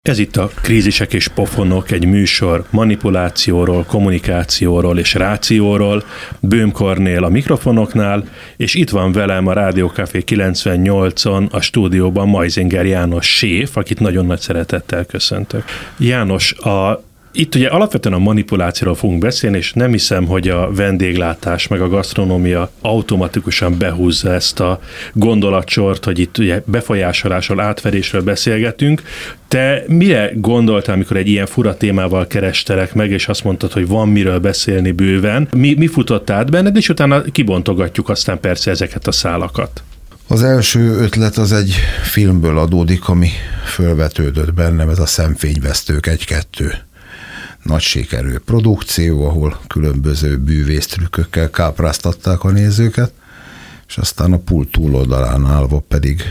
Ez itt a Krízisek és pofonok, egy műsor manipulációról, kommunikációról és rációról. Böhm Kornél a mikrofonoknál, és itt van velem a Rádió Café 98-on a stúdióban Majzinger János séf, akit nagyon nagy szeretettel köszöntök. János, itt ugye alapvetően a manipulációról fogunk beszélni, és nem hiszem, hogy a vendéglátás meg a gasztronómia automatikusan behúzza ezt a gondolatsort, hogy itt ugye befolyásolásról, átverésről beszélgetünk. Te mire gondoltál, amikor egy ilyen fura témával kerestelek meg, és azt mondtad, hogy van miről beszélni bőven? Mi futott át benned, és utána kibontogatjuk aztán persze ezeket a szálakat. Az első ötlet az egy filmből adódik, ami fölvetődött bennem, ez a Szemfényvesztők 1-2. Nagy sikerű produkció, ahol különböző bűvésztrükkökkel kápráztatták a nézőket, és aztán a pult túloldalán állva pedig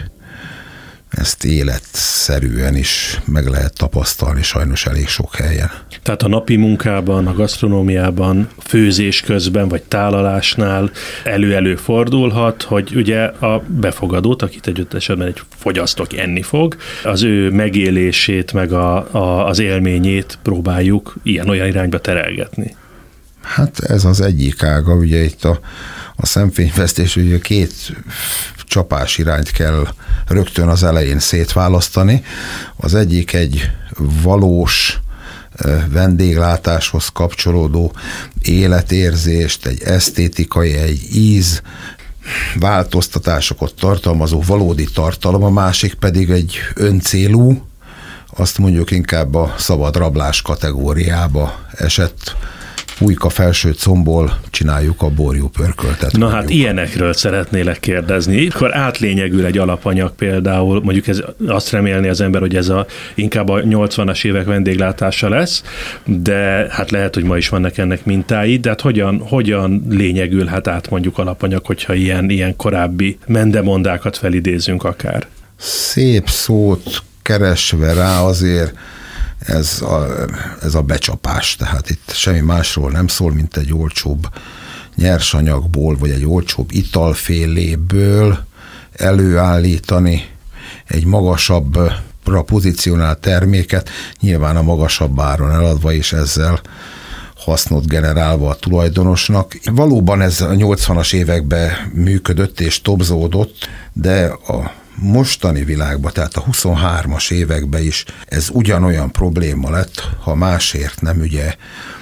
ezt életszerűen is meg lehet tapasztalni sajnos elég sok helyen. Tehát a napi munkában, a gasztronómiában, főzés közben, vagy tálalásnál elő fordulhat, hogy ugye a befogadót, akit egy esetben egy fogyasztó enni fog, az ő megélését, meg az élményét próbáljuk ilyen-olyan irányba terelgetni. Hát ez az egyik ága, ugye itt a szemfényvesztés, ugye 2 csapás irányt kell rögtön az elején szétválasztani. Az egyik egy valós vendéglátáshoz kapcsolódó életérzést, egy esztétikai, egy íz változtatásokat tartalmazó valódi tartalom, a másik pedig egy öncélú, azt mondjuk inkább a szabad rablás kategóriába esett, Újka felső combból csináljuk a borjú pörköltet. Na hát ilyenekről szeretnélek kérdezni. Akkor átlényegül egy alapanyag például, mondjuk ez azt remélni az ember, hogy ez inkább a 80-as évek vendéglátása lesz, de hát lehet, hogy ma is vannak ennek mintái, de hát hogyan lényegülhet át mondjuk alapanyag, hogyha ilyen korábbi mendemondákat felidézünk akár? Szép szót keresve rá azért ez a becsapás, tehát itt semmi másról nem szól, mint egy olcsóbb nyersanyagból, vagy egy olcsóbb italféléből előállítani egy magasabbra pozícionált terméket, nyilván a magasabb áron eladva, és ezzel hasznot generálva a tulajdonosnak. Valóban ez a 80-as években működött és tobzódott, de a mostani világban, tehát a 23-as években is ez ugyanolyan probléma lett, ha másért nem ugye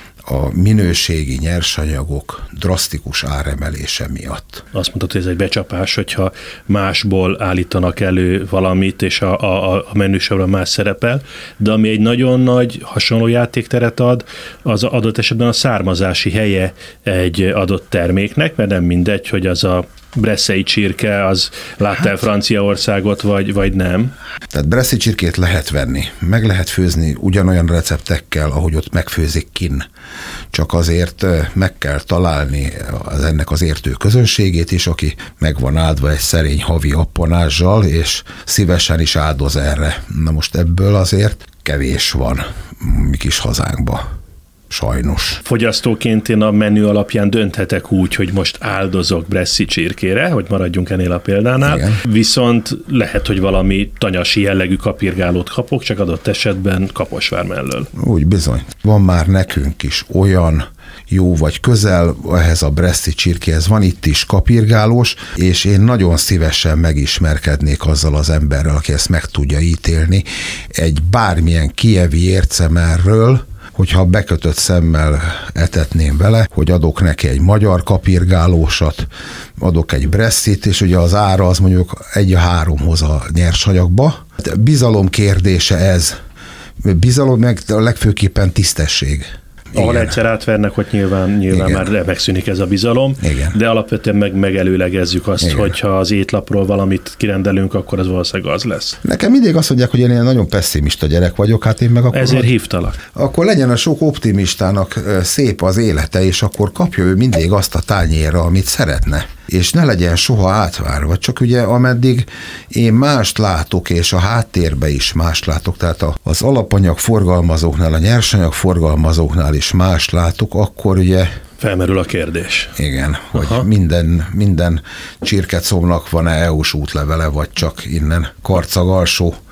a minőségi nyersanyagok drasztikus áremelése miatt. Azt mondtad, hogy ez egy becsapás, hogyha másból állítanak elő valamit, és a menüsorban más szerepel, de ami egy nagyon nagy hasonló játékteret ad, az adott esetben a származási helye egy adott terméknek, mert nem mindegy, hogy az a bresszei csirke, az látta el Franciaországot, vagy nem? Tehát bresszei csirkét lehet venni, meg lehet főzni ugyanolyan receptekkel, ahogy ott megfőzik kinn. Csak azért meg kell találni ennek az értő közönségét is, aki meg van áldva egy szerény havi appanázsal, és szívesen is áldoz erre. Na most ebből azért kevés van mi kis hazánkba. Sajnos. Fogyasztóként én a menü alapján dönthetek úgy, hogy most áldozok bresszi csirkére, hogy maradjunk ennél a példánál, igen. Viszont lehet, hogy valami tanyasi jellegű kapirgálót kapok, csak adott esetben Kaposvár mellől. Úgy bizony. Van már nekünk is olyan jó vagy közel ehhez a bresszi csirkéhez, van itt is kapirgálós, és én nagyon szívesen megismerkednék azzal az emberrel, aki ezt meg tudja ítélni, egy bármilyen kijevi ércemerről, hogyha bekötött szemmel etetném vele, hogy adok neki egy magyar kapirgálósat, adok egy bresszit, és ugye az ára az mondjuk 1-3-hoz a nyersanyagba. Bizalom kérdése ez. Bizalom meg a legfőképpen tisztesség. Ahol igen. Egyszer átvernek, hogy nyilván már megszűnik ez a bizalom, igen. De alapvetően megelőlegezzük azt, igen. Hogyha az étlapról valamit kirendelünk, akkor az valószínűleg az lesz. Nekem mindig azt mondják, hogy én ilyen nagyon pesszimista gyerek vagyok, hát én meg akkor... Ezért hívtalak. Akkor legyen a sok optimistának szép az élete, és akkor kapja ő mindig azt a tányérra, amit szeretne. És ne legyen soha átvárva, csak ugye ameddig én mást látok, és a háttérbe is mást látok, tehát az alapanyag forgalmazóknál, a nyersanyag forgalmazóknál is mást látok, akkor ugye... Felmerül a kérdés. Igen, hogy minden csirkecomnak van-e EU-s útlevele, vagy csak innen Karcag alsó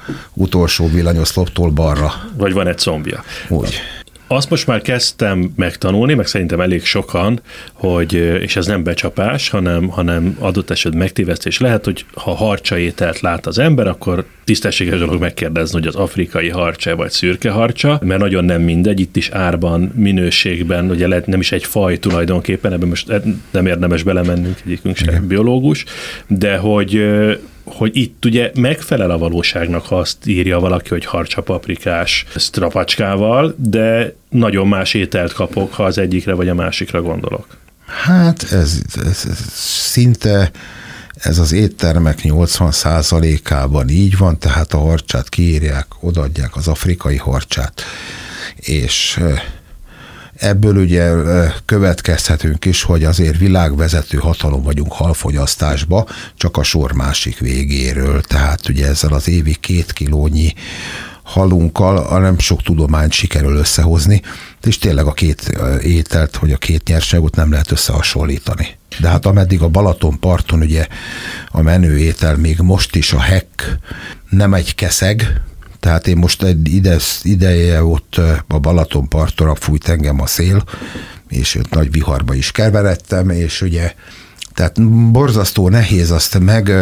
utolsó villanyoszloptól balra. Vagy van egy combja. Úgy. Azt most már kezdtem megtanulni, meg szerintem elég sokan, hogy, és ez nem becsapás, hanem adott esetben megtévesztés lehet, hogy ha harcsa ételt lát az ember, akkor tisztességes dolog megkérdezni, hogy az afrikai harcsa vagy szürke harcsa, mert nagyon nem mindegy, itt is árban, minőségben, ugye lehet nem is egy faj tulajdonképpen, ebben most nem érdemes belemennünk, egyikünk sem biológus, de hogy itt ugye megfelel a valóságnak, ha azt írja valaki, hogy harcsa paprikás strapacskával, de nagyon más ételt kapok, ha az egyikre vagy a másikra gondolok. Hát ez szinte ez az éttermek 80%-ában így van, tehát a harcsát kiírják, odaadják az afrikai harcsát, és ebből ugye következhetünk is, hogy azért világvezető hatalom vagyunk halfogyasztásba, csak a sor másik végéről. Tehát ugye ezzel az évi 2 kilónyi halunkkal nem sok tudományt sikerül összehozni, és tényleg a 2 ételt, vagy a 2 nyersanyagot nem lehet összehasonlítani. De hát ameddig a Balatonparton ugye a menő étel még most is a hekk nem egy keszeg, tehát én most egy ideje ott a Balatonparton fújt engem a szél, és ott nagy viharba is keveredtem, és ugye tehát borzasztó nehéz azt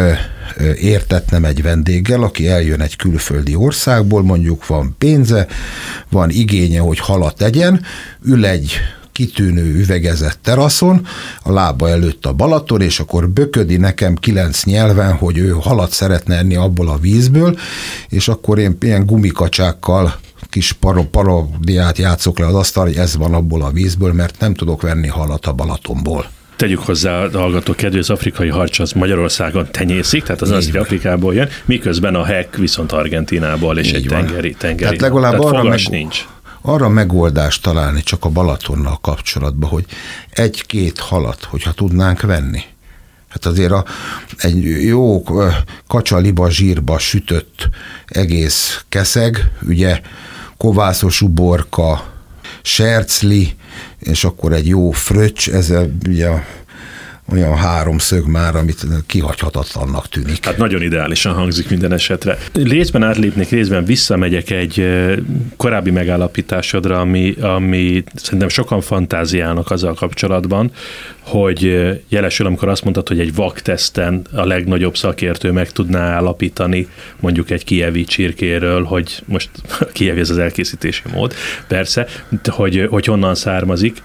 megértetnem egy vendéggel, aki eljön egy külföldi országból, mondjuk van pénze, van igénye, hogy halat tegyen, ül egy kitűnő üvegezett teraszon, a lába előtt a Balaton, és akkor böködi nekem 9 nyelven, hogy ő halat szeretne enni abból a vízből, és akkor én ilyen gumikacsákkal kis parodiát játszok le az asztal, hogy ez van abból a vízből, mert nem tudok venni halat a Balatonból. Tegyük hozzá a hallgatók kedvé, az afrikai harcs az Magyarországon tenyészik, tehát az Afrikából jön, miközben a hekk viszont Argentinából és egy tengeri. Tehát legalább tehát nincs. Arra megoldást találni csak a Balatonnal kapcsolatban, hogy 1-2 halat, hogyha tudnánk venni. Hát azért egy jó kacsaliba zsírba sütött egész keszeg, ugye kovászos uborka, sercli, és akkor egy jó fröccs, ez ugye olyan 3 szög már, amit kihagyhatatlannak tűnik. Hát nagyon ideálisan hangzik minden esetre. Részben átlépnék, részben visszamegyek egy korábbi megállapításodra, ami szerintem sokan fantáziálnak azzal kapcsolatban, hogy jelesül, amikor azt mondtad, hogy egy vakteszten a legnagyobb szakértő meg tudná állapítani mondjuk egy kijevi csirkéről, hogy most kijevi ez az elkészítési mód, persze, hogy honnan származik.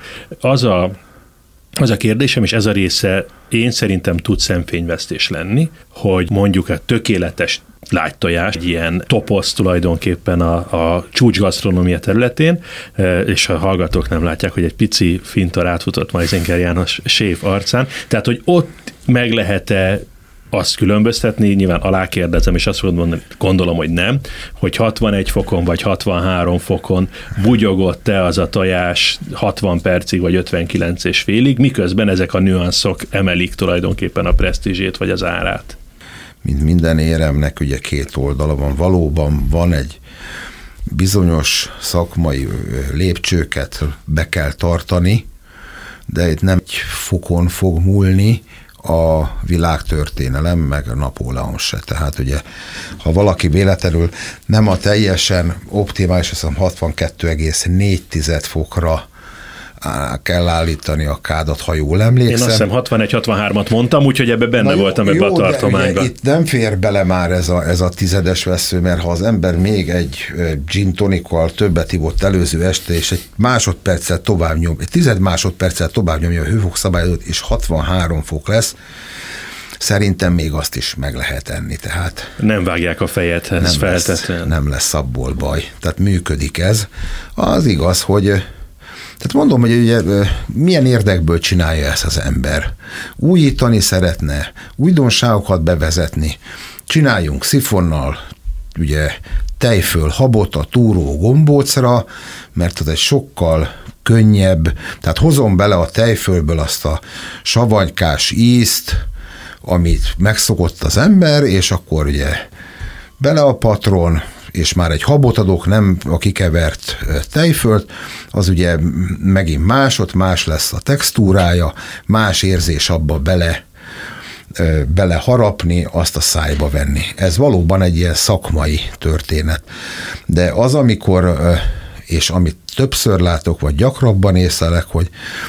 Az a kérdésem, és ez a része én szerintem tud szemfényvesztés lenni, hogy mondjuk a tökéletes lágytojás, egy ilyen toposz tulajdonképpen a csúcsgasztronómia területén, és a hallgatók nem látják, hogy egy pici fintor átfutott Majzenker János séf arcán, tehát hogy ott meg lehet-e azt különböztetni, nyilván alákérdezem, és azt gondolom, hogy nem, hogy 61 fokon vagy 63 fokon bugyogott-e az a tojás 60 percig vagy 59 és félig, miközben ezek a nüanszok emelik tulajdonképpen a presztízsét vagy az árát. Mint minden éremnek ugye 2 oldala van. Valóban van egy bizonyos szakmai lépcsőket be kell tartani, de itt nem egy fokon fog múlni a világtörténelem, meg a Napóleon se. Tehát ugye, ha valaki véletlenül nem a teljesen optimális, azt hiszem 62,4 fokra kell állítani a kádat, ha jól emlékszem. Én azt hiszem 61-63-at mondtam, úgyhogy ebbe benne voltam ebbe a tartományban. Itt nem fér bele már ez a tizedes vesző, mert ha az ember még egy gin tonikkal többet ivott előző este, és egy másodperccel tovább nyom, egy 10 másodperccel tovább nyomja a hőfokszabályozót, és 63 fok lesz, szerintem még azt is meg lehet enni, tehát... Nem vágják a fejet, ez feltetően. Nem lesz abból baj. Tehát működik ez. Az igaz, hogy tehát mondom, hogy ugye milyen érdekből csinálja ezt az ember. Újítani szeretne, újdonságokat bevezetni, csináljunk szifonnal, ugye tejföl habot a túró gombócra, mert az egy sokkal könnyebb, tehát hozom bele a tejfölből azt a savanykás ízt, amit megszokott az ember, és akkor ugye bele a patron, és már egy habot adok, nem a kikevert tejfölt, az ugye megint más lesz a textúrája, más érzés abba bele beleharapni, azt a szájba venni. Ez valóban egy ilyen szakmai történet. De az, amikor, és amit többször látok, vagy gyakrabban észlelek, hogy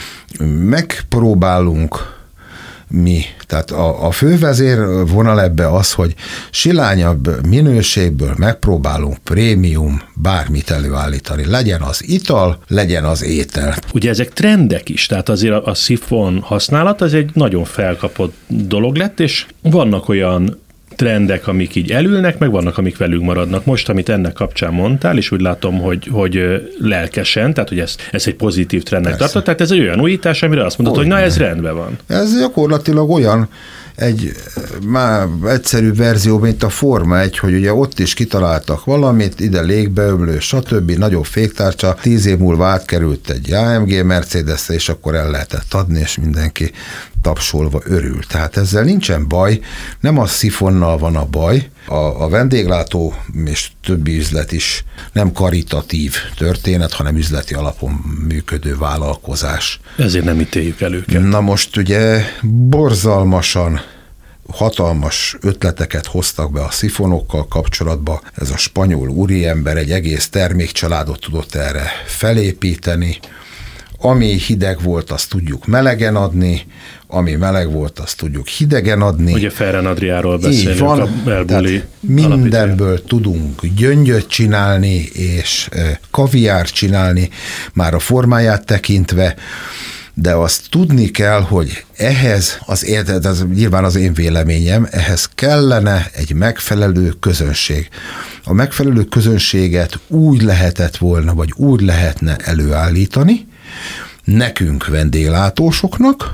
megpróbálunk mi. Tehát a fővezér vonal ebbe az, hogy silányabb minőségből megpróbálunk prémium bármit előállítani. Legyen az ital, legyen az étel. Ugye ezek trendek is, tehát azért a szifon használat az egy nagyon felkapott dolog lett, és vannak olyan trendek, amik így elülnek, meg vannak, amik velünk maradnak. Most, amit ennek kapcsán mondtál, és úgy látom, hogy lelkesen, tehát hogy ez egy pozitív trendnek tartott, tehát ez egy olyan újítás, amire azt mondod, hogy na ez rendben van. Ez gyakorlatilag olyan egy már egyszerű verzió, mint a Forma 1, hogy ugye ott is kitaláltak valamit, ide légbeömlő, stb. Nagyobb féktárcsa, 10 év múlva átkerült egy AMG Mercedesre, és akkor el lehetett adni, és mindenki tapsolva örül. Tehát ezzel nincsen baj, nem a szifonnal van a baj, a vendéglátó és többi üzlet is nem karitatív történet, hanem üzleti alapon működő vállalkozás. Ezért nem ítéljük el őket. Na most ugye borzalmasan hatalmas ötleteket hoztak be a szifonokkal kapcsolatba. Ez a spanyol úriember egy egész termékcsaládot tudott erre felépíteni. Ami hideg volt, azt tudjuk melegen adni, ami meleg volt, azt tudjuk hidegen adni. Ugye Ferran Adriáról beszélünk, van, a Melbuli mindenből tudunk gyöngyöt csinálni, és kaviárt csinálni, már a formáját tekintve, de azt tudni kell, hogy ehhez, ez nyilván az én véleményem, ehhez kellene egy megfelelő közönség. A megfelelő közönséget úgy lehetett volna, vagy úgy lehetne előállítani, nekünk vendéglátósoknak,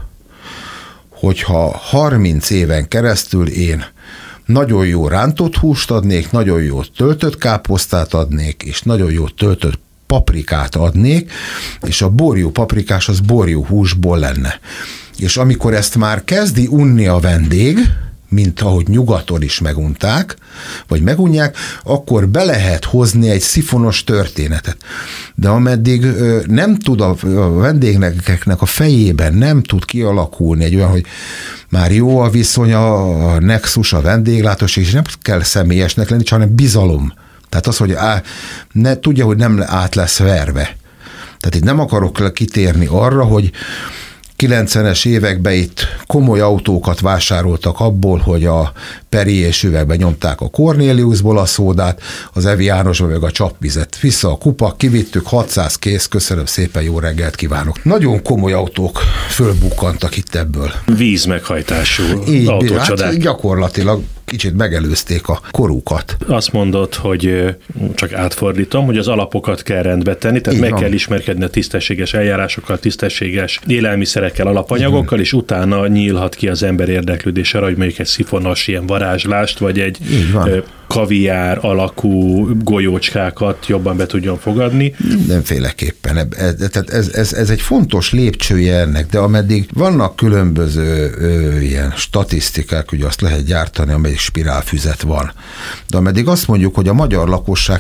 hogyha 30 éven keresztül én nagyon jó rántott húst adnék, nagyon jó töltött káposztát adnék, és nagyon jó töltött paprikát adnék, és a borjú paprikás az borjú húsból lenne. És amikor ezt már kezdi unni a vendég, mint ahogy nyugaton is megunták, vagy megunják, akkor be lehet hozni egy szifonos történetet. De ameddig nem tud a vendégeknek a fejében nem tud kialakulni egy olyan, hogy már jó a viszony, a nexus, a vendéglátós, és nem kell személyesnek lenni, hanem bizalom. Tehát az, hogy tudja, hogy nem át lesz verve. Tehát itt nem akarok kitérni arra, hogy 90-es években itt komoly autókat vásároltak abból, hogy a Perrier üvegbe nyomták a Corneliusból a szódát, az Evianosba meg a csapvizet. Vissza a kupa, kivittük, 600 kész, köszönöm szépen, jó reggelt kívánok. Nagyon komoly autók fölbukkantak itt ebből. Vízmeghajtású autócsodák. Hát gyakorlatilag kicsit megelőzték a korukat. Azt mondod, hogy csak átfordítom, hogy az alapokat kell rendbe tenni, tehát meg kell ismerkedni a tisztességes eljárásokkal, tisztességes élelmiszerekkel, alapanyagokkal, és utána nyílhat ki az ember érdeklődése, hogy mondjuk egy szifonos ilyen varázslást, vagy egy kaviár alakú golyócskákat jobban be tudjon fogadni. Mindenféleképpen. Ez egy fontos lépcsője ennek, de ameddig vannak különböző ilyen statisztikák, ugye azt lehet gyártani, amelyik spirálfüzet van. De ameddig azt mondjuk, hogy a magyar lakosság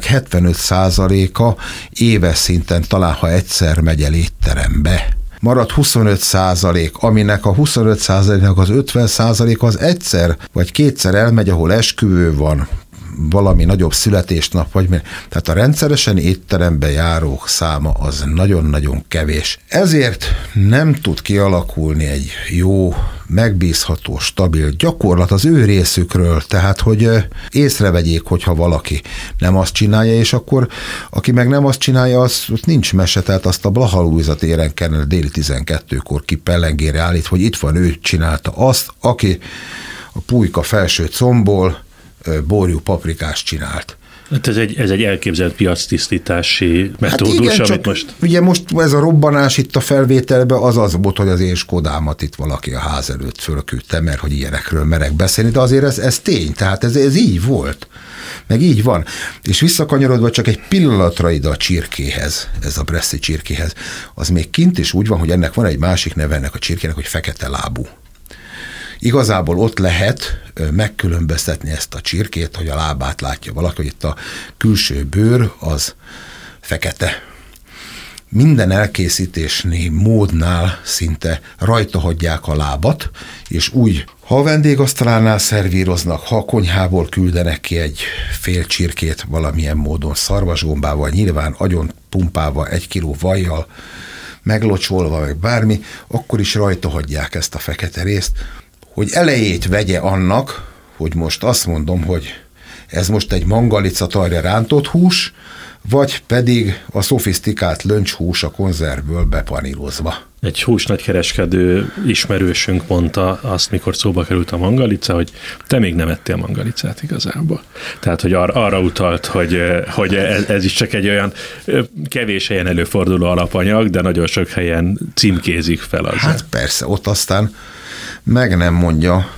75%-a éves szinten talán, ha egyszer megy el étterembe, marad 25%, aminek a 25%-nak az 50% az egyszer vagy kétszer elmegy, ahol esküvő van, valami nagyobb születésnap, vagy tehát a rendszeresen étterembe járók száma az nagyon-nagyon kevés. Ezért nem tud kialakulni egy jó, megbízható, stabil gyakorlat az ő részükről, tehát hogy észrevegyék, hogyha valaki nem azt csinálja, és akkor aki meg nem azt csinálja, az nincs mese, tehát azt a Blaha Lujza téren kellene déli 12-kor ki pellengére állít, hogy itt van, ő csinálta azt, aki a pulyka felső combból borjú paprikást csinált. Hát ez egy elképzelt piactisztítási metódus, igen, amit most... Ugye most ez a robbanás itt a felvételben az volt, hogy az én Skodámat itt valaki a ház előtt fölküldte, mert hogy ilyenekről merek beszélni, de azért ez tény, tehát ez így volt. Meg így van. És visszakanyarodva csak egy pillanatra ide a csirkéhez, ez a bresszi csirkéhez, az még kint is úgy van, hogy ennek van egy másik neve ennek a csirkének, hogy fekete lábú. Igazából ott lehet megkülönböztetni ezt a csirkét, hogy a lábát látja valaki, hogy itt a külső bőr az fekete. Minden elkészítésnél módnál szinte rajta hagyják a lábat, és úgy Ha a vendégasztalánál szervíroznak, ha a konyhából küldenek ki egy fél csirkét valamilyen módon szarvasgombával, nyilván agyon pumpálva, 1 kiló vajjal, meglocsolva, meg bármi, akkor is rajta hagyják ezt a fekete részt, hogy elejét vegye annak, hogy most azt mondom, hogy ez most egy mangalica tajra rántott hús, vagy pedig a szofisztikált löncshús a konzervből bepanírozva. Egy húsnagykereskedő ismerősünk mondta azt, mikor szóba került a mangalica, hogy te még nem ettél mangalicát igazából. Tehát, hogy arra utalt, hogy ez is csak egy olyan kevés helyen előforduló alapanyag, de nagyon sok helyen címkézik fel az. Hát persze, ott aztán meg nem mondja,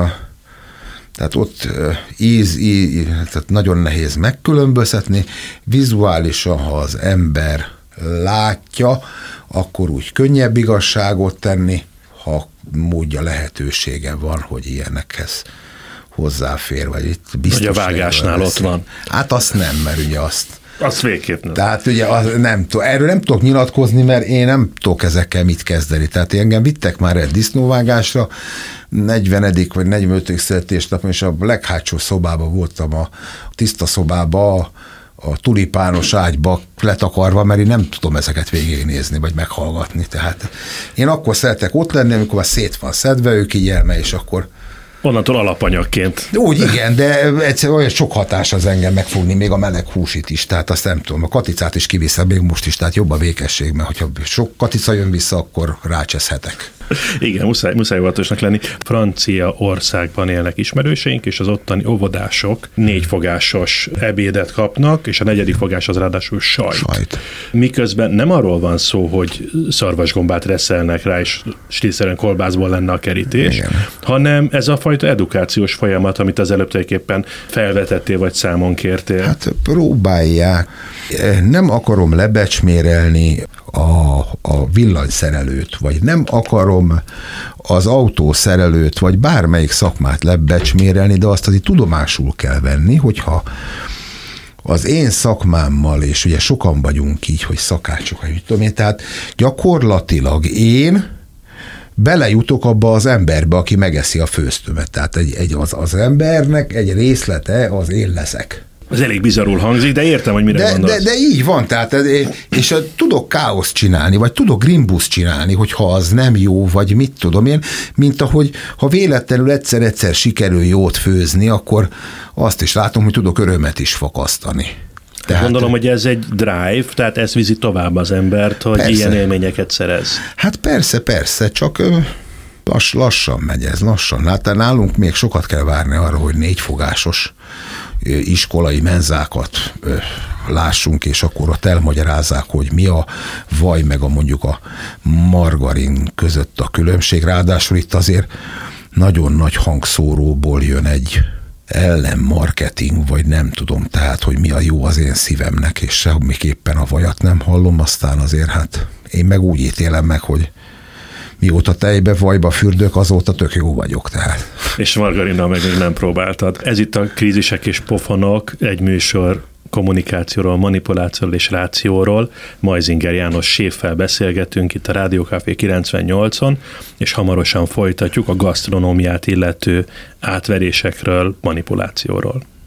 tehát ott tehát nagyon nehéz megkülönböztetni, vizuálisan, ha az ember látja, akkor úgy könnyebb igazságot tenni, ha módja, lehetősége van, hogy ilyenekhez hozzáfér, vagy itt biztos. Vagy a vágásnál ott van. Hát azt nem, mert ugye azt végképp nem. Tehát ugye erről nem tudok nyilatkozni, mert én nem tudok ezekkel mit kezdeni. Tehát engem vittek már egy disznóvágásra, 40. vagy 45. születésnapon, és a leghátsó szobában voltam, a tiszta szobában, a tulipános ágyba letakarva, mert én nem tudom ezeket végignézni, vagy meghallgatni. Tehát én akkor szeretek ott lenni, amikor már szét van szedve, ők így elme, és akkor onnantól alapanyagként. Úgy igen, de egyszerűen olyan sok hatás az engem megfogni, még a meleg húsit is, tehát azt nem tudom, a katicát is kiviszem még most is, tehát jobb a vékesség, mert hogyha sok katica jön vissza, akkor rácseszhetek. Igen, muszáj óvatosnak lenni. Franciaországban élnek ismerőseink, és az ottani óvodások 4 fogásos ebédet kapnak, és a 4. fogás az ráadásul sajt. Miközben nem arról van szó, hogy szarvasgombát reszelnek rá, és stílszerűen kolbászból lenne a kerítés, igen, hanem ez a fajta edukációs folyamat, amit az előbb tulajdonképpen felvetettél, vagy számon kértél. Hát próbálják. Nem akarom lebecsmérelni a villanyszerelőt, vagy nem akarom az autószerelőt, vagy bármelyik szakmát lebecsmérelni, de azt azért tudomásul kell venni, hogyha az én szakmámmal, és ugye sokan vagyunk így, hogy szakácsok, hogy tudom én, tehát gyakorlatilag én belejutok abba az emberbe, aki megeszi a főztömet. Tehát az embernek egy részlete az én leszek. Ez elég bizarrul hangzik, de értem, hogy mire gondolsz. De így van, tehát, és tudok káoszt csinálni, vagy tudok grimbuszt csinálni, hogyha az nem jó, vagy mit tudom én, mint ahogy, ha véletlenül egyszer sikerül jót főzni, akkor azt is látom, hogy tudok örömet is fakasztani. Tehát, gondolom, hogy ez egy drive, tehát ez viszi tovább az embert, hogy persze, ilyen élményeket szerez. Hát persze, csak lassan megy ez, lassan. Hát nálunk még sokat kell várni arra, hogy 4 fogásos iskolai menzákat lássunk, és akkor ott elmagyarázzák, hogy mi a vaj, meg mondjuk a margarin között a különbség. Ráadásul itt azért nagyon nagy hangszóróból jön egy ellenmarketing, vagy nem tudom, tehát, hogy mi a jó az én szívemnek, és semmiképpen a vajat nem hallom, aztán azért hát én meg úgy ítélem meg, hogy mióta tejbe, vajba fürdök, azóta tök jó vagyok, tehát. És margarinnal meg még nem próbáltad. Ez itt a Krízisek és pofonok, egy műsor kommunikációról, manipulációról és rációról. Majzinger János séffel beszélgetünk itt a Rádió Café 98-on, és hamarosan folytatjuk a gasztronómiát illető átverésekről, manipulációról.